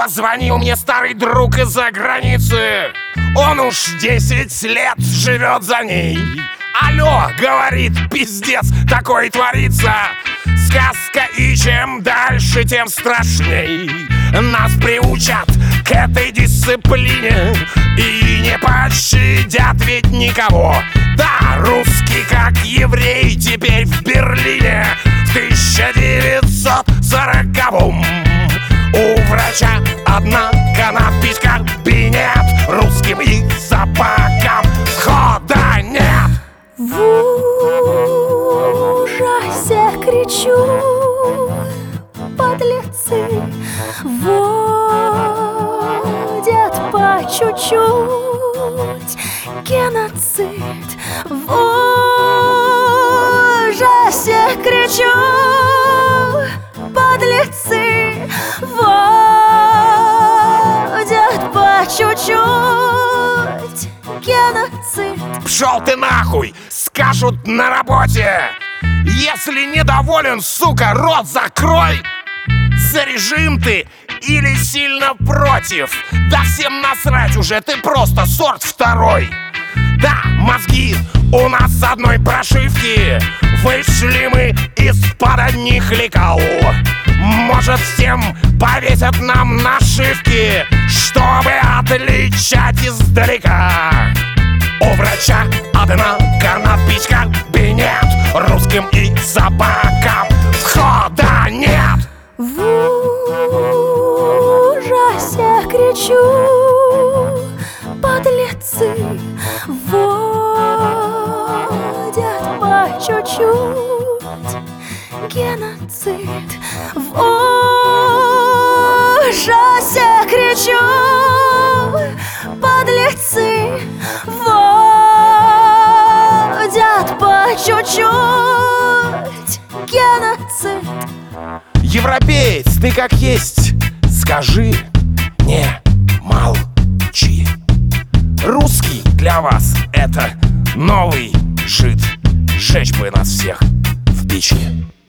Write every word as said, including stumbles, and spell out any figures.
Позвонил мне старый друг из-за границы. Он уж десять лет живет за ней. Алло, говорит, пиздец такой творится. Сказка, и чем дальше, тем страшней. Нас приучат к этой дисциплине и не пощадят ведь никого. Да, русский как еврей теперь в Берлине в тысяча девятьсот сороковом. У врача, однако, надпись «Кабинет» русским и собакам входа нет. В ужасе кричу, подлецы вводят по чуть-чуть геноцид. В ужасе кричу, подлецы вводят по чуть-чуть геноцид. Пшел ты нахуй, скажут на работе. Если недоволен, сука, рот закрой. За режим ты или сильно против? Да всем насрать уже, ты просто сорт второй. Да, мозги у нас с одной прошивки. Вышли мы из-под одних лекал. Может, всем повесят нам нашивки, чтобы отличать издалека. У врача, однако, надпись «Кабинет» русским и собакам входа нет. В ужасе кричу, подлецы вводят по чуть-чуть геноцид. В ужасе кричу, подлецы вводят по чуть-чуть геноцид. Европеец, ты как есть, скажи, не молчи. Русский для вас это новый жид. Сжечь бы нас всех в печи.